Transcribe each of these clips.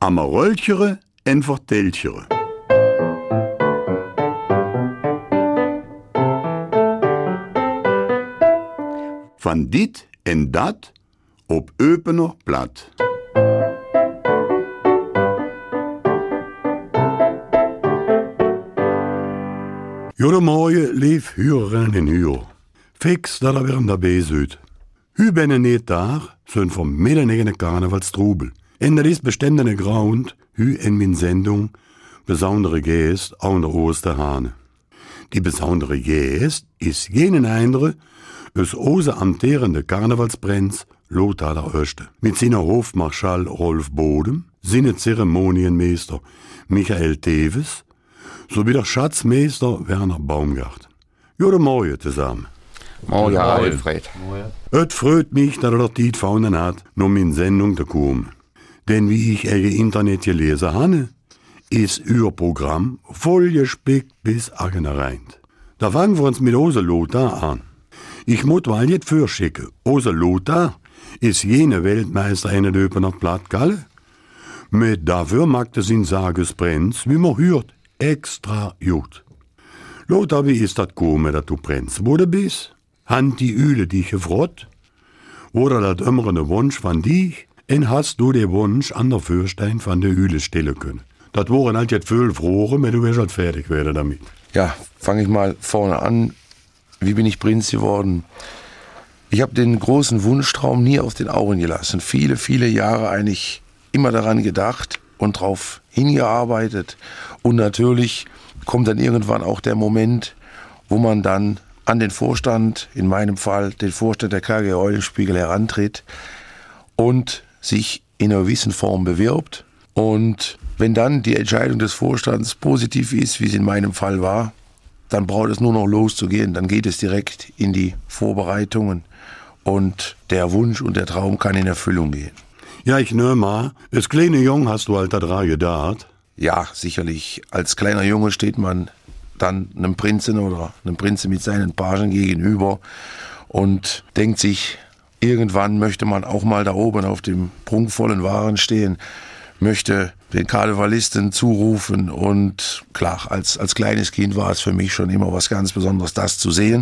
Amarolchere en vertelchere. Van dit en dat op opener blad. Goedemorgen, lief Hurerinnen en Huur. Fix dat er weer daarbij zit. U bent niet daar, zijn vanmiddag in de carnavalstrubel. En dat is bestendene grond, u in mijn zendung, besondere geest aan de Osterhane. Die besondere geest is geen andere als onze amterende Karnevalsprins Lothar der Oeste. Mit seiner Hofmarschall Rolf Bodem, seine Zeremonienmeister Michael Teves, sowie der Schatzmeister Werner Baumgart. Guten Morgen zusammen. Morgen, Alfred. Es freut mich, dass er Zeit gefunden hat, um in Sendung zu kommen. Denn wie ich ihr Internet gelesen habe, ist ihr Programm voll gespickt bis rein. Da fangen wir uns mit Ose Lothar an. Ich muss mal jetzt vorschicken, Ose Lothar ist jene Weltmeister in der Öpener Plattgalle. Mit dafür mag es ihn Sagesprenz, wie man hört, extra gut. Lothar, wie ist das gekommen, dass du Prinz wurde bist? Hand die Üle dich gefrott? Oder das immer Wunsch von dich? En hast du den Wunsch an der Fürstein von der Üle stellen können? Das waren halt jetzt viel Frohe, wenn du wirst halt fertig werden damit. Ja, fange ich mal vorne an. Wie bin ich Prinz geworden? Ich habe den großen Wunschtraum nie aus den Augen gelassen. Viele, viele Jahre eigentlich immer daran gedacht und drauf hingearbeitet. Und natürlich kommt dann irgendwann auch der Moment, wo man dann an den Vorstand, in meinem Fall den Vorstand der KG Eulenspiegel, herantritt und sich in einer gewissen Form bewirbt. Und wenn dann die Entscheidung des Vorstands positiv ist, wie es in meinem Fall war, dann braucht es nur noch loszugehen. Dann geht es direkt in die Vorbereitungen und der Wunsch und der Traum kann in Erfüllung gehen. Ja, ich nehme mal, als kleiner Jung hast du halt da dran gedacht. Ja, sicherlich. Als kleiner Junge steht man dann einem Prinzen oder einem Prinzen mit seinen Pagen gegenüber und denkt sich, irgendwann möchte man auch mal da oben auf dem prunkvollen Wagen stehen, möchte den Karnevalisten zurufen und klar, als kleines Kind war es für mich schon immer was ganz Besonderes, das zu sehen.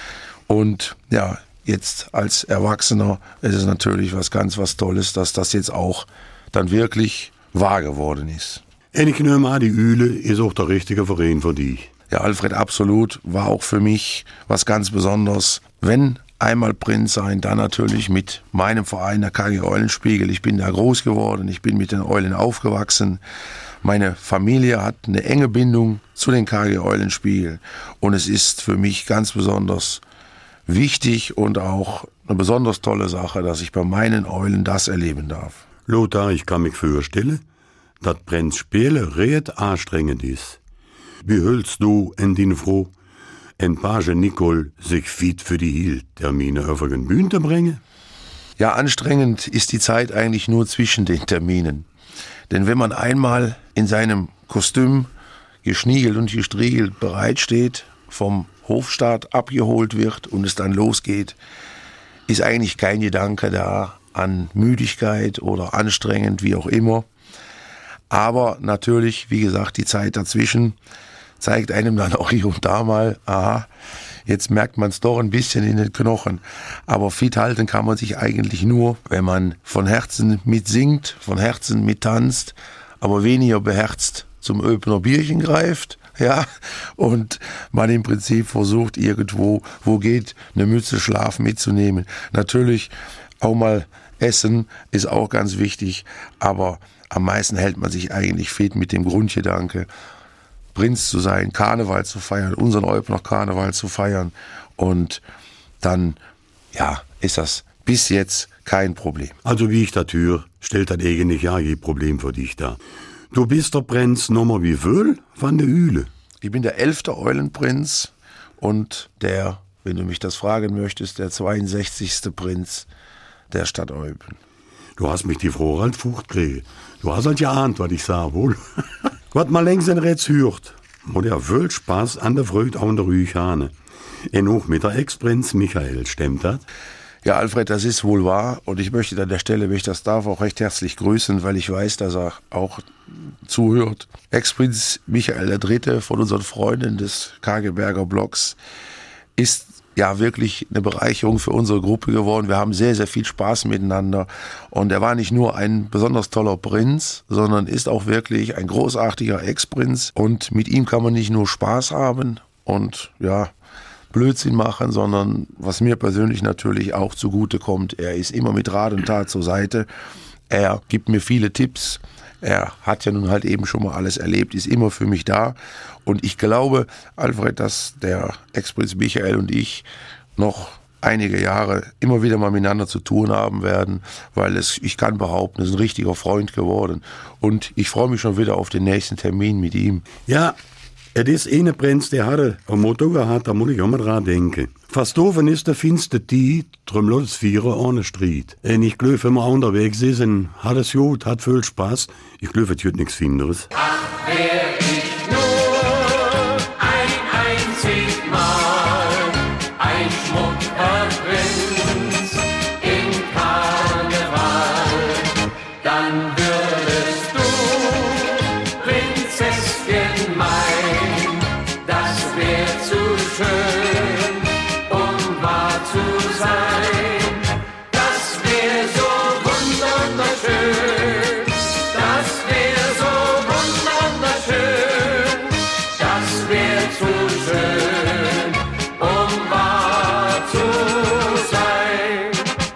Und ja, jetzt als Erwachsener ist es natürlich was Tolles, dass das jetzt auch dann wirklich wahr geworden ist. Und ich nehme an, die Üle ist auch der richtige Verein für dich. Ja, Alfred, absolut, war auch für mich was ganz Besonderes. Wenn einmal Prinz sein, dann natürlich mit meinem Verein, der KG Eulenspiegel. Ich bin da groß geworden, ich bin mit den Eulen aufgewachsen. Meine Familie hat eine enge Bindung zu den KG Eulenspiegel. Und es ist für mich ganz besonders wichtig und auch eine besonders tolle Sache, dass ich bei meinen Eulen das erleben darf. Lothar, ich kann mich vorstellen, dass Prinz Spiele recht anstrengend ist. Wie hältst du in deine Frau en Page Nicole sich fit für die Hiel-Termine auf den Bühne zu bringen? Ja, anstrengend ist die Zeit eigentlich nur zwischen den Terminen. Denn wenn man einmal in seinem Kostüm geschniegelt und gestriegelt bereitsteht, vom Hofstaat abgeholt wird und es dann losgeht, ist eigentlich kein Gedanke da an Müdigkeit oder anstrengend, wie auch immer. Aber natürlich, wie gesagt, die Zeit dazwischen zeigt einem dann auch hier und da mal, aha, jetzt merkt man es doch ein bisschen in den Knochen. Aber fit halten kann man sich eigentlich nur, wenn man von Herzen mitsingt, von Herzen mittanzt, aber weniger beherzt zum Öpener Bierchen greift, ja, und man im Prinzip versucht irgendwo, wo geht, eine Mütze Schlaf mitzunehmen. Natürlich auch mal essen ist auch ganz wichtig, aber am meisten hält man sich eigentlich fit mit dem Grundgedanke, Prinz zu sein, Karneval zu feiern, unseren Eupener Karneval zu feiern. Und dann, ja, ist das bis jetzt kein Problem. Also wie ich das höre, stellt das eigentlich ja kein Problem für dich dar. Du bist der Prinz Nummer wie viel von der Üle? Ich bin der 11. Eulenprinz und der, wenn du mich das fragen möchtest, der 62. Prinz der Stadt Eupen. Du hast mich die Frau halt fortgekriegt. Du hast halt geahnt, was ich sah, wohl. Was man längst in Rätz hört, und er will Spaß an der Freude an der Rüchane. Und auch mit der Ex-Prinz Michael, stimmt das? Ja, Alfred, das ist wohl wahr und ich möchte an der Stelle, wenn ich das darf, auch recht herzlich grüßen, weil ich weiß, dass er auch zuhört. Ex-Prinz Michael III. Von unseren Freunden des Kageberger Blocks ist ja wirklich eine Bereicherung für unsere Gruppe geworden. Wir haben sehr, sehr viel Spaß miteinander und er war nicht nur ein besonders toller Prinz, sondern ist auch wirklich ein großartiger Ex-Prinz und mit ihm kann man nicht nur Spaß haben und ja, Blödsinn machen, sondern was mir persönlich natürlich auch zugute kommt, er ist immer mit Rat und Tat zur Seite. Er gibt mir viele Tipps. Er hat ja nun halt eben schon mal alles erlebt, ist immer für mich da. Und ich glaube, Alfred, dass der Ex-Prinz Michael und ich noch einige Jahre immer wieder mal miteinander zu tun haben werden, weil ich kann behaupten, er ist ein richtiger Freund geworden. Und ich freue mich schon wieder auf den nächsten Termin mit ihm. Ja, es ist eine Prinz, der hatte ein Motto gehabt, da muss ich auch mal dran denken. Verstoven ist der finste die, drum los Vierer ohne Streit. Und ich glaube, wenn man unterwegs ist, und hat es gut, hat viel Spaß. Ich glaube, es wird nichts Finderes. Ach, wär ich nur ein einzig Mal ein Schmuckerprinz im Karneval, dann würdest du Prinzesschen mein, das wär zu schön, um wahr zu sein, das wär so wunderschön, das wär so wunderschön, das wär zu schön, um wahr zu sein.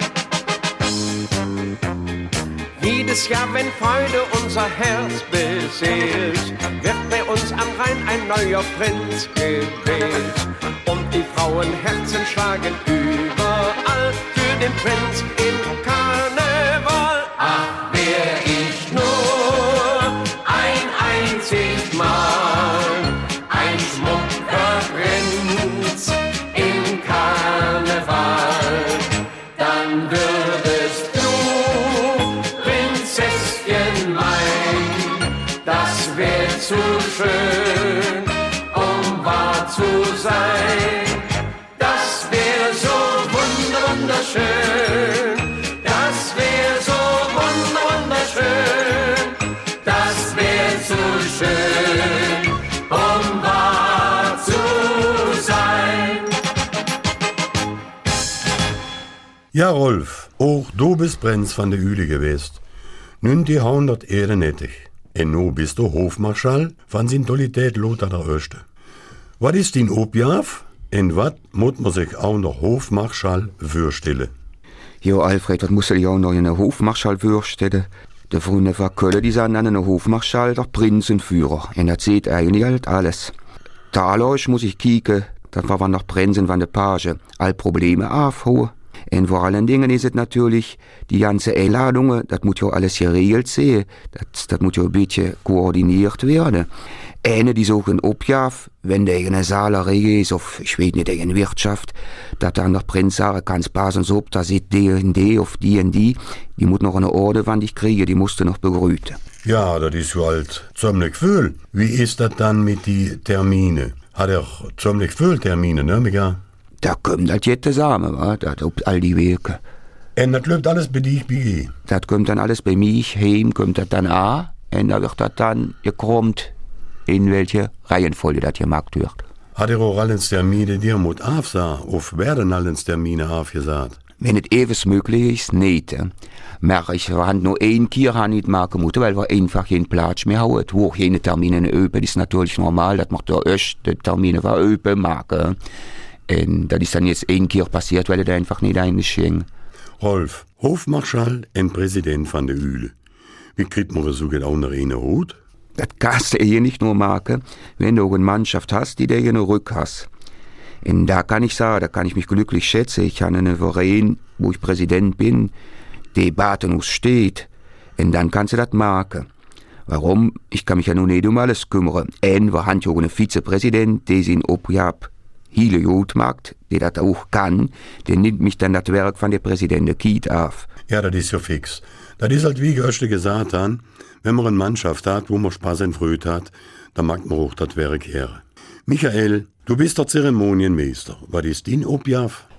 Jedes Jahr, wenn Freude unser Herz beseelt, wird bei uns am Rhein ein neuer Prinz gewählt. Und die Frauenherzen schlagen überall für den Prinz im Karneval. Ach, wär ich nur ein einzig Mal ein Schmuckerprinz im Karneval, dann würdest du Prinzesschen mein, das wär zu schön, um wahr zu sein, das wär so wunderschön, das wär so wunderschön, das wär zu schön, um wahr zu sein. Ja, Rolf, auch du bist Prinz von der Üle gewesen. Nun die 100 Ehre nettig. Und nu bist du Hofmarschall von Sintolität Lothar I. Was ist dein Objav? Und was muss man sich auch noch Hofmarschall vorstellen? Jo, Alfred, das muss ich auch noch einen Hofmarschall vorstellen. Der Freunde von Köln, die sagen einen Hofmarschall, der Prinzenführer. Und das sieht eigentlich halt alles. Dadurch muss ich kicken, dass wir, wenn der Prinzen von der Page all Probleme aufhauen. Und vor allen Dingen ist es natürlich, die ganze Einladungen, das muss ja alles geregelt sein. Das muss ja ein bisschen koordiniert werden. Eine, die suchen Objav, wenn der eine Salerei ist, auf, ich weiß nicht, eine Wirtschaft, dass dann der Prinz sagen kann, passen so, da sieht die und die auf die und die muss noch eine Orde, wann ich kriege, die musste noch begrüßen. Ja, das ist ja halt ziemlich viel. Wie ist das dann mit die Termine? Hat er ziemlich viel Termine, ne, Mika? Da kommt das jetzt zusammen, wa? Das all die Wege. Und das läuft alles bei dich, bei Das kommt dann alles bei mich heim, kommt das dann an, und da wird das dann gekrümmt, in welche Reihenfolge das gemacht wird. Hat er auch alle Termine dir mit aufsah? Auf werden alle Termine aufgesagt? Wenn es ewig möglich ist, nicht. Aber ich habe nur ein Kier nicht machen müssen, weil wir einfach keinen Platz mehr haben. Wo keine Termine öpen, ist natürlich normal, dass man da erst die Termine öpen machen. Und das ist dann jetzt ein Kier passiert, weil er da einfach nicht eingeschehen. Rolf, Hofmarschall und Präsident von der Üle. Wie kriegt man so auch noch einen Hut? Das kannst du hier nicht nur machen, wenn du eine Mannschaft hast, die dir eine Rück hast. Und da kann ich sagen, da kann ich mich glücklich schätzen. Ich habe einen Verein, wo ich Präsident bin, der Batenus steht. Und dann kannst du das machen. Warum? Ich kann mich ja nun nicht um alles kümmern. Und wir haben ja auch einen Vizepräsident, der sein Objav viele gut macht, der das auch kann, der nimmt mich dann das Werk von der Präsident Kiet auf. Ja, das ist ja fix. Das ist halt wie Göste gesagt haben, wenn man eine Mannschaft hat, wo man Spaß und Freude hat, dann mag man auch das Werk her. Michael, du bist der Zeremonienmeister. Was ist dein Objav?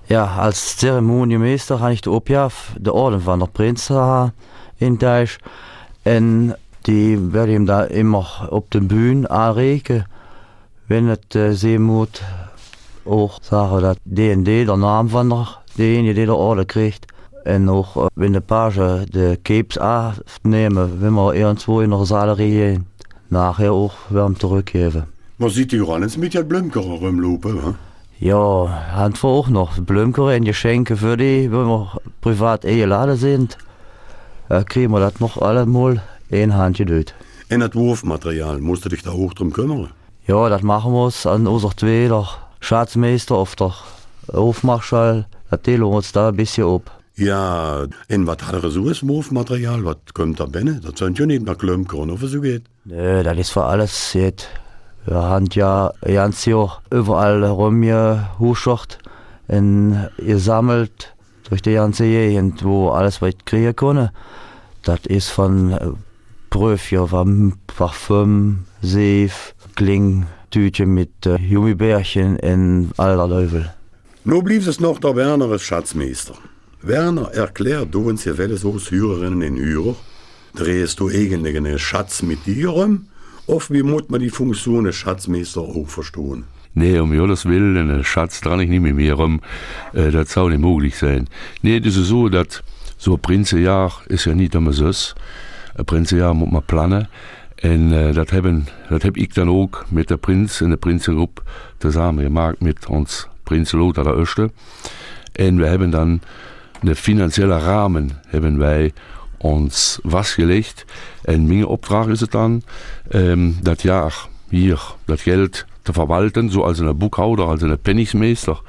Ja, als Zeremoniemeister habe ich de opjaf de Orden van der Prinz in Deutsch. En die werde ihm da immer op de Bühne aanreken. Wenn het zijn moet, ook zeggen dat D&D de naam van degene die de Orde krijgt. En ook wenn de page de capes afnemen, wenn wir irgendwo in der Saalerie gehen. Nachher auch werden teruggeven. Man sieht die Rannens mit den Blümkeren rumlopen, hè? Ja, haben wir auch noch Blümkeren en Geschenke für die, wenn wir privat eingeladen sind. Kriegen wir das noch allemal een Handje doet. En het Wurfmaterial, musst du dich da auch drum kümmern? Ja, das machen wir an unser zweiter Schatzmeister of der Hofmarschall. Das teilen wir uns da ein bisschen ab. Ja, en wat hat er so als Wurfmaterial? Was kommt da binnen? Das sind ja nicht mehr Klömkeren, of so geht. Nö, das ist für alles jetzt. Wir haben ja ganz Jahr überall rumgehuschert und gesammelt durch die ganze Gegend, wo alles was ich kriegen konnte. Das ist von Bröfchen, von Parfüm, Seif, Klingtütchen mit Gummibärchen und aller Löffel. Nu blieb es noch der Werner als Schatzmeister. Werner erklärt du uns hier welle so Hörerinnen in Hörer. Drehst du eigentlich einen Schatz mit dir rum? Of wie muss man die Funktion des Schatzmeister auch verstehen? Nee, um Gottes Willen, einen Schatz dran ich nicht mit mir rum. Das soll nicht möglich sein. Nee, das ist so, dass so ein Prinzenjahr ist ja nicht immer so. Ein Prinzenjahr muss man planen. Und das hab ich dann auch mit der Prinz in der Prinzengruppe zusammen gemacht mit uns Prinz Lothar der Erste. Und wir haben dann einen finanziellen Rahmen haben wir uns was gelegt. Und mein Auftrag ist es dann, das Jahr hier, das Geld zu verwalten, so als ein Buchhalter, als ein Penningsmeister.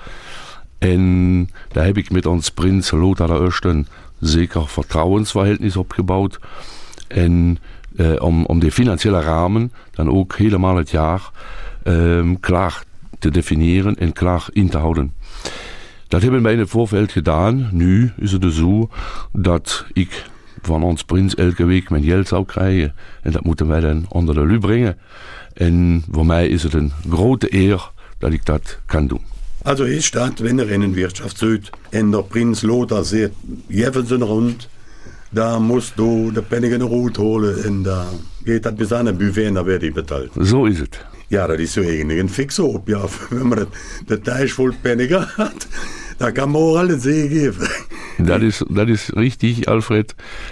Und da habe ich mit uns Prinz Lothar der Erste sicher Vertrauensverhältnis aufgebaut. Und um den finanziellen Rahmen dann auch helemaal das Jahr klar zu definieren und klar einzuhalten. Das haben wir in dem Vorfeld getan. Nu ist es so, dass ich von uns Prinz elke week mijn geld zou krijgen. En dat moeten wij dan onder de lu brengen. En voor mij is het een grote eer dat ik dat kan doen. Also ist statt, wenn er in den Wirtschaftssüd en der Prinz Lothar sagt, Jefferson rund, da musst du de Penningen Rot holen en da geht das bis an den Buffet en da wird die bezahlt. So ist es. Ja, das ist so eigentlich ein Fixer ob, ja, wenn man den Teich voll Penninger hat, da kann man auch alles geben. Das ist richtig, Alfred.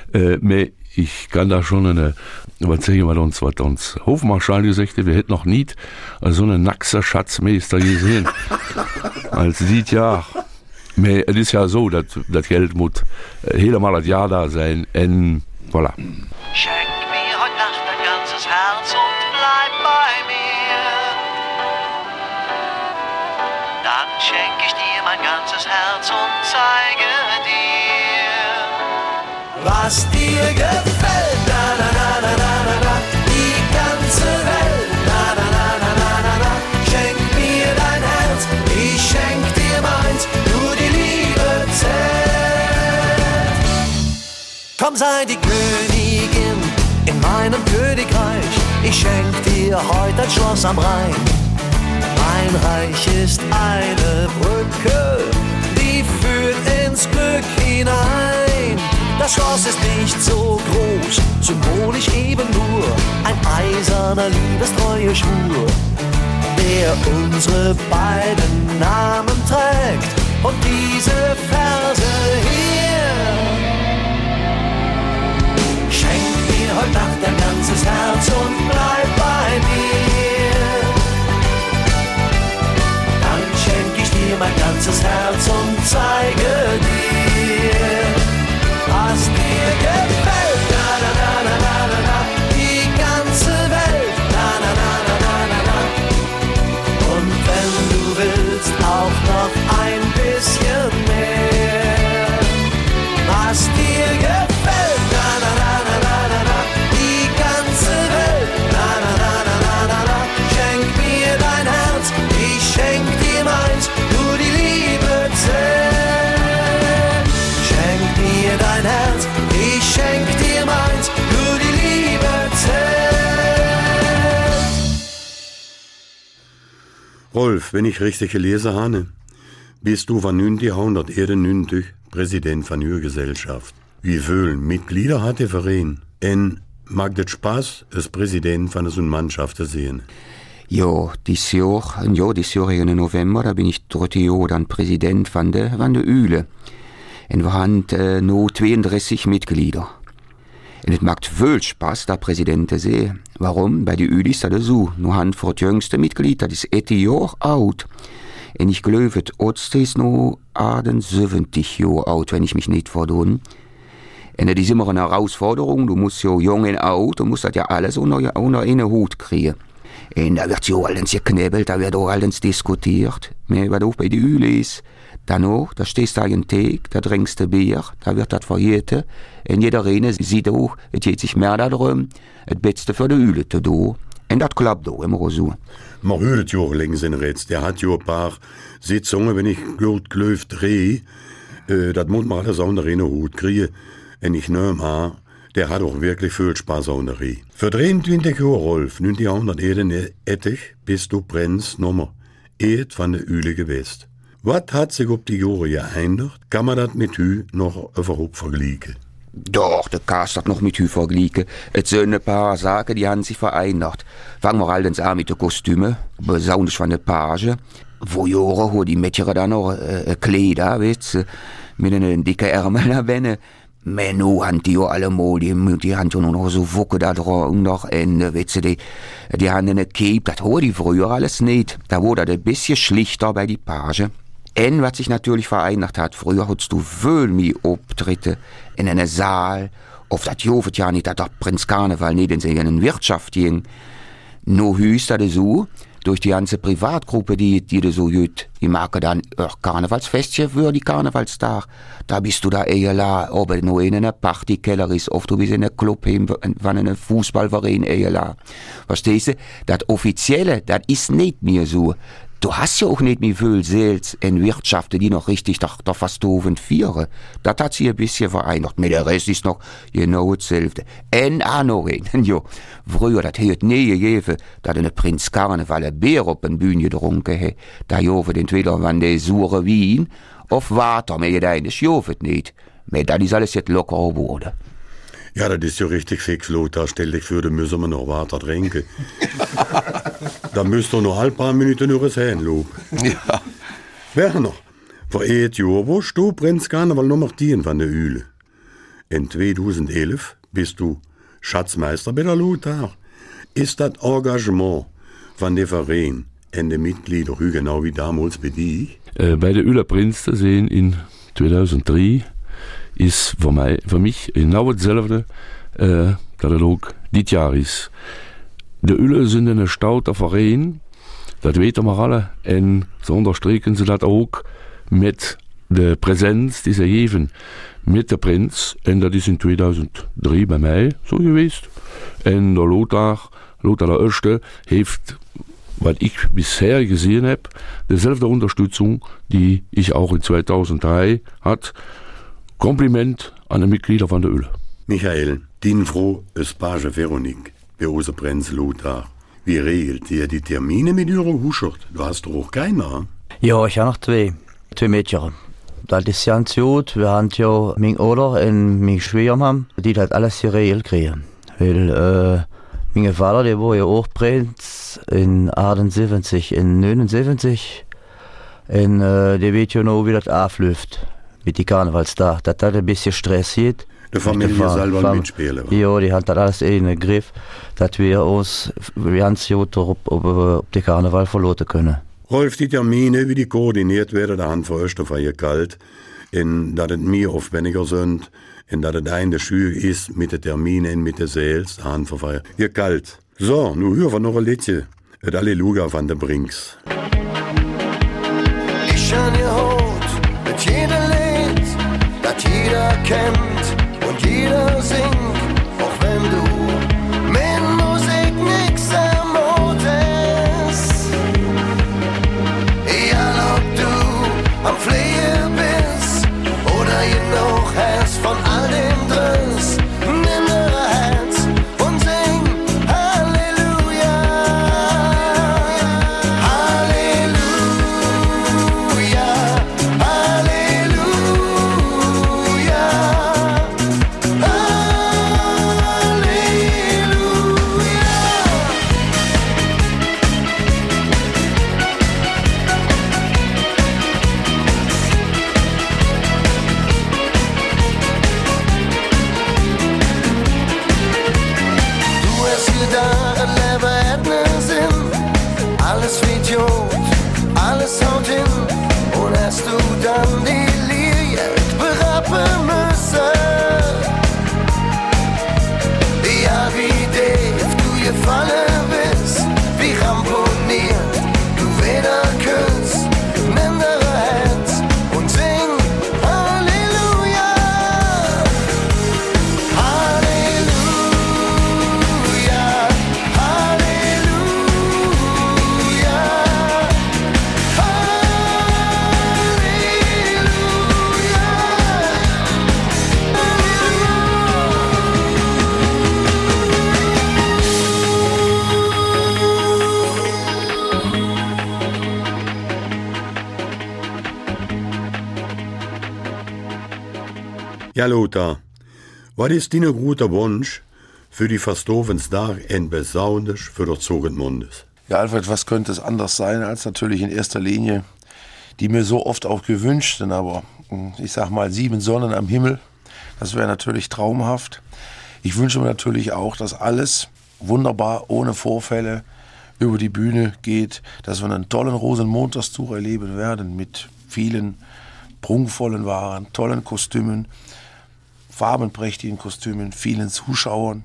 Ich kann da schon was uns Hofmarschall gesagt hat, wir hätten noch nie so einen naxer Schatzmeister gesehen. Als dieses Jahr. Aber es ist ja so, dass das Geld muss helemaal das Jahr da sein. Und voilà. Schenk mir heute Nacht dein ganzes Herz und bleib bei mir. Dann schenk ich dir mein ganzes Herz und zeige dir, was dir gefällt. Na, na, na, na, na, na, na. Die ganze Welt. Na, na, na, na, na, na, na. Schenk mir dein Herz, ich schenk dir meins. Nur die Liebe zählt. Komm, sei die Königin in meinem Königreich. Ich schenk dir heute ein Schloss am Rhein. Mein Reich ist eine Brücke, die führt ins Glück hinein. Das Schloss ist nicht so groß, symbolisch eben nur ein eiserner liebestreue Schwur, der unsere beiden Namen trägt. Und diese Verse hier: Schenk mir heute Nacht dein ganzes Herz und bleib bei mir. Dann schenk ich dir mein ganzes Herz und zeige dir, was dir gefällt. Na, na, na, na, na, na, na. Die ganze Welt. Na, na, na, na, na, na, na. Und wenn du willst, auch noch ein bisschen mehr, was dir gefällt. Na, na, na, na, na, na, na. Die ganze Welt. Na, na, na, na, na, na, na. Schenk mir dein Herz, ich schenk dir meins. Nur die Liebe zählt. Schenk mir dein Herz, ich schenk dir meins. Nur die Liebe zählt. Rolf, wenn ich richtig gelesen habe, bist du von 1991 Präsident von der Gesellschaft. Wie viele Mitglieder hat der Verein? Und macht es Spaß, als Präsident von so einer Mannschaft zu sehen? Ja, dieses Jahr im November, da bin ich 3 Jahre dann Präsident von der Üle. Und wir haben noch 32 Mitglieder. Und es macht viel Spaß, da Präsident zu sehen. Warum? Bei der Üle ist das so. Wir haben für das jüngste Mitglied, das ist 1 Jahr alt. Und ich glaube, das Oberste ist noch 70 Jahre alt, wenn ich mich nicht verdunne. Und das ist immer eine Herausforderung. Du musst ja jung und alt, du musst das ja alles unter einen Hut kriegen. Und da wird ja alles geknebelt, da wird auch alles diskutiert. Was auch bei der Üle ist, danach, da stehst du an den Tag, da trinkst du Bier, da wird das verjährt. Und jeder Rene sieht auch, es geht sich mehr darum, das Beste für die Üle zu tun. Und das klappt auch immer so. Man hört ja auch links und rechts. Der hat ja ein paar Sitzungen, wenn ich gut gelöft drehe. Das muss man alles unter einen Hut kriegen. Und ich nehme an, der hat auch wirklich viel Spaß an der Reh. Für 23 Jahre, Rolf, 1981 bist du Prinz Nummer 1 von der Üle gewesen. Was hat sich auf die Jahre geändert? Kann man das mit Hü noch überhaupt vergleichen? Doch, der kannst das noch mit Hü vergleichen. Es sind ein paar Sachen, die haben sich verändert. Fangen wir allerdings an mit den Kostümen, besonders von der Page. Vor Jahren haben die Mädchen dann noch Kleider, weißt du, mit einem dicken Ärmel nach Benne. Aber nun haben die ja alle mal, die haben ja noch so Wucke da dran, noch Ende, weißt du, die haben eine Cape, das haben die früher alles nicht. Da wurde das ein bisschen schlichter bei die Page. Und was sich natürlich verändert hat, früher hattest du viel mehr Auftritte in einem Saal, auf das jovt ja nicht, dass der Prinz Karneval nicht in seine Wirtschaft ging. Nur ist das so, durch die ganze Privatgruppe, die so jüt, die machen dann Karnevalsfestchen für die Karnevalstag. Da bist du da eher ob es nur in einer Partykeller ist, oft du bist in einem Club, von einem Fußballverein eher. Verstehst du? Das Offizielle, das ist nicht mehr so. Du hast ja auch nicht mehr viel Sales in Wirtschaften, die noch richtig da fast doofen führen. Das hat sich ein bisschen verändert. Mit der Rest ist noch genau dasselbe. Und auch noch ein. Jo, früher, das hätte nie gegeben, dass ein Prinz Karneval ein Bier auf den Bühne getrunken hat. Da jovet entweder von der sure Wein auf Water, mir das jovet nicht. Aber das ist alles jetzt locker geworden. Ja, das ist ja richtig fix, Lothar. Stell dich vor, da müssen wir noch weiter trinken. Da müsst ihr noch ein paar Minuten nur das Hähnlob. Ja. Werner, vor 8 Jahren warst du Prinz Karneval Nummer 10 von der Üle. In 2011 bist du Schatzmeister bei der Lothar. Ist das Engagement von der Verein und den Mitgliedern genau wie damals bei dir? Bei der Üler Prinz zu sehen in 2003 ist für mich genau dasselbe, dass er auch dieses Jahr ist. Die Üle sind ein stauter Verein, das wissen wir alle, und so unterstreichen sie das auch mit der Präsenz, die sie geben, mit der Prinz, und das ist in 2003 bei mir so gewesen. Und der Lothar der Erste, hilft, was ich bisher gesehen habe, dieselbe Unterstützung, die ich auch in 2003 hatte. Kompliment an die Mitglieder von der Üle. Michael, Dinfro, Page Veronique, bei unser Prinz Lothar. Wie regelt ihr die Termine mit eurer Huschert? Du hast doch auch keiner. Ja, ich habe noch zwei Mädchen. Das ist ganz gut. Wir haben ja mein Oder und mein Schwiegermann, die das alles geregelt kriegen. Weil mein Vater, der war ja auch Prinz in 78, in 79. Und der weiß ja noch, wie das abläuft. Mit den Karnevalstag, das hat ein bisschen Stress geht. Die Familie selber mitspielen. Ja, die hat das alles in den Griff, dass wir uns ganz gut auf den Karneval verloten können. Rolf, die Termine, wie die koordiniert werden, da haben für Österfeier kalt, und dass es mir aufwendiger sind, und dass es ein der Schüler ist mit den Terminen, mit den Sales, da haben für Feier. Ihr kalt. So, nun hören wir noch ein Liedchen. Das Alleluja von der Brinks. Ich an ihr Haut mit jeder Lied, das jeder kennt und jeder singt, auch wenn du mit Musik nix am Mut ist. Egal ob du am Flehe bist oder genug hast von all dem Driss, nimm ihre Herz und sing Halleluja, Halleluja. Ja, Lothar, was ist dein guter Wunsch für die Verstovensdag en besonders für das Zogenmundes? Ja, Alfred, was könnte es anders sein, als natürlich in erster Linie die mir so oft auch gewünschten, aber ich sag mal 7 Sonnen am Himmel, das wäre natürlich traumhaft. Ich wünsche mir natürlich auch, dass alles wunderbar, ohne Vorfälle über die Bühne geht, dass wir einen tollen Rosenmontagszug erleben werden mit vielen prunkvollen Waren, tollen Kostümen, farbenprächtigen Kostümen, vielen Zuschauern.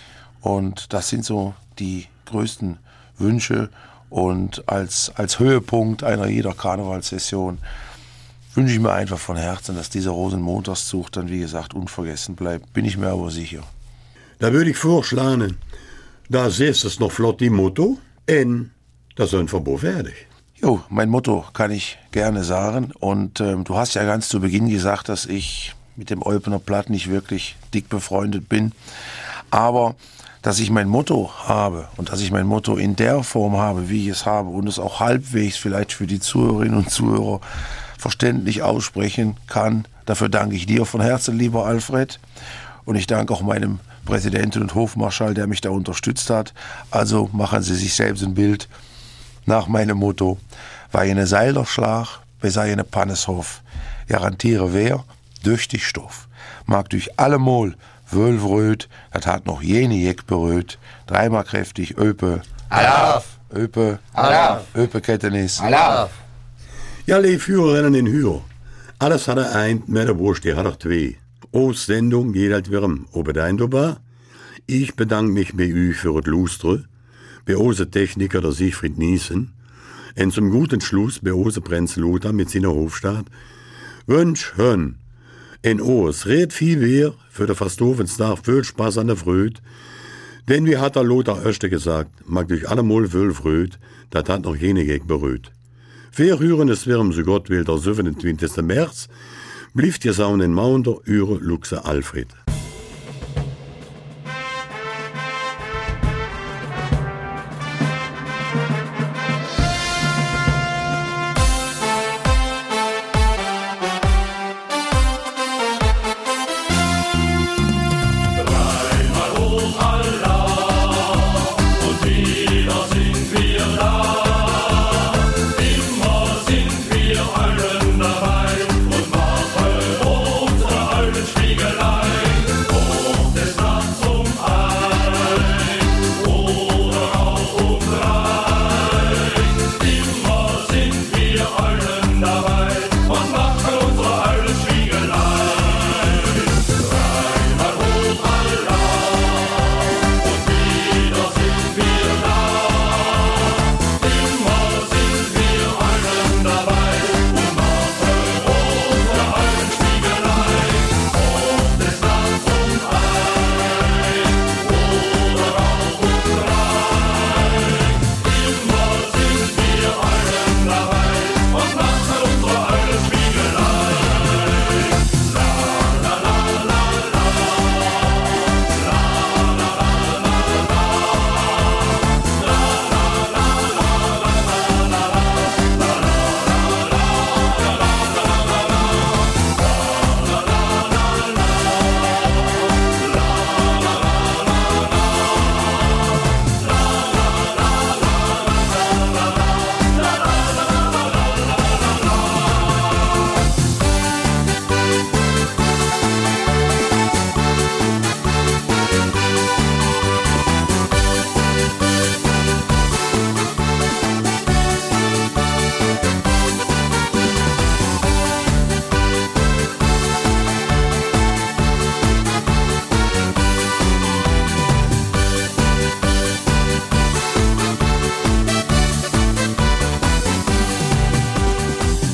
Und das sind so die größten Wünsche. Und als Höhepunkt einer jeder Karnevalssession wünsche ich mir einfach von Herzen, dass dieser Rosenmontagszug dann, wie gesagt, unvergessen bleibt. Bin ich mir aber sicher. Da würde ich vorschlagen, da siehst es noch flott im Motto und da sind wir fertig. Jo, mein Motto kann ich gerne sagen. Und du hast ja ganz zu Beginn gesagt, dass ich mit dem Eupener Platt nicht wirklich dick befreundet bin. Aber dass ich mein Motto habe und dass ich mein Motto in der Form habe, wie ich es habe und es auch halbwegs vielleicht für die Zuhörerinnen und Zuhörer verständlich aussprechen kann, dafür danke ich dir von Herzen, lieber Alfred. Und ich danke auch meinem Präsidenten und Hofmarschall, der mich da unterstützt hat. Also machen Sie sich selbst ein Bild nach meinem Motto. Weil eine Seilerschlag, bei seine Panneshof, garantiere wer, durch die Stoff. Mag durch allemal Wölvröt, das hat noch jene Jeck berührt, dreimal kräftig, Öpe, Alaf! Öpe, Alaf! Öpe Kettenis. Alaf! Ja, die Führerinnen in Hür. Alles hat ein, mit der Wurst, die hat er 2. Aus Sendung geht halt wieder Oberdeindobbar. Ich bedanke mich bei euch für das Lustre, bei unserem Techniker, der Siegfried Niesen, und zum guten Schluss bei unserem Prinz Lothar mit seiner Hofstadt. Wünsch, hön, en Oos, red viel mehr für den Verstovensdag, viel Spaß an der Fröd. Denn wie hat der Lothar Öste gesagt, mag durch allemal viel Fröd, das hat noch jene Geg berührt. Wir hören es wirm so Gott will der 27. März, blieft ihr saunen Maunder, eure Luxe Alfred.